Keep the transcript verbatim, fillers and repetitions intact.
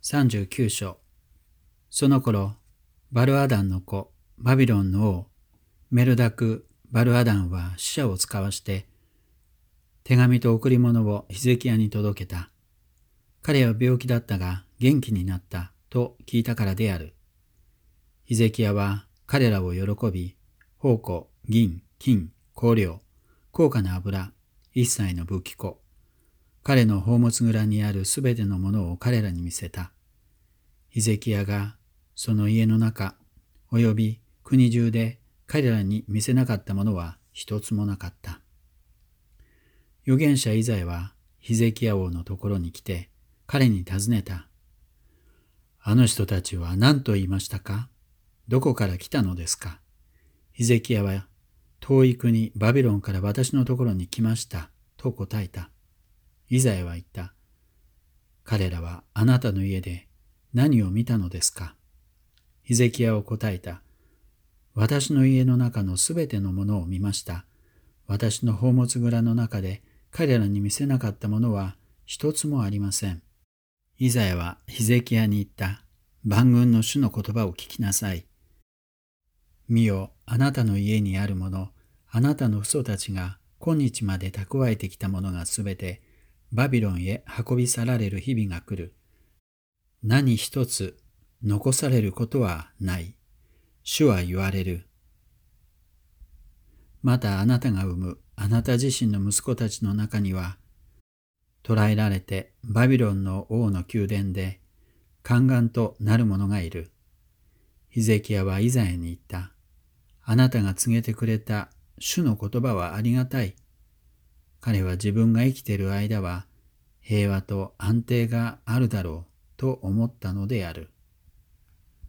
さんじゅうきゅう章。その頃、バルアダンの子、バビロンの王、メルダク・バルアダンは使者を使わして、手紙と贈り物をヒゼキヤに届けた。彼は病気だったが元気になったと聞いたからである。ヒゼキヤは彼らを喜び、宝庫、銀、金、香料、高価な油、一切の武器庫、彼の宝物蔵にあるすべてのものを彼らに見せた。ヒゼキヤがその家の中、および国中で彼らに見せなかったものは一つもなかった。預言者イザヤはヒゼキヤ王のところに来て彼に尋ねた。あの人たちは何と言いましたか？どこから来たのですか？ヒゼキヤは遠い国バビロンから私のところに来ましたと答えた。イザヤは言った。彼らはあなたの家で何を見たのですか？ヒゼキヤは答えた。私の家の中のすべてのものを見ました。私の宝物蔵の中で彼らに見せなかったものは一つもありません。イザヤはヒゼキヤに言った。万軍の主の言葉を聞きなさい。見よ、あなたの家にあるもの、あなたの父祖たちが今日まで蓄えてきたものがすべてバビロンへ運び去られる日々が来る。何一つ残されることはない。主は言われる。またあなたが産むあなた自身の息子たちの中には、捕らえられてバビロンの王の宮殿で宦官となる者がいる。ヒゼキヤはイザヤに言った。あなたが告げてくれた主の言葉はありがたい。彼は自分が生きている間は平和と安定があるだろうと思ったのである。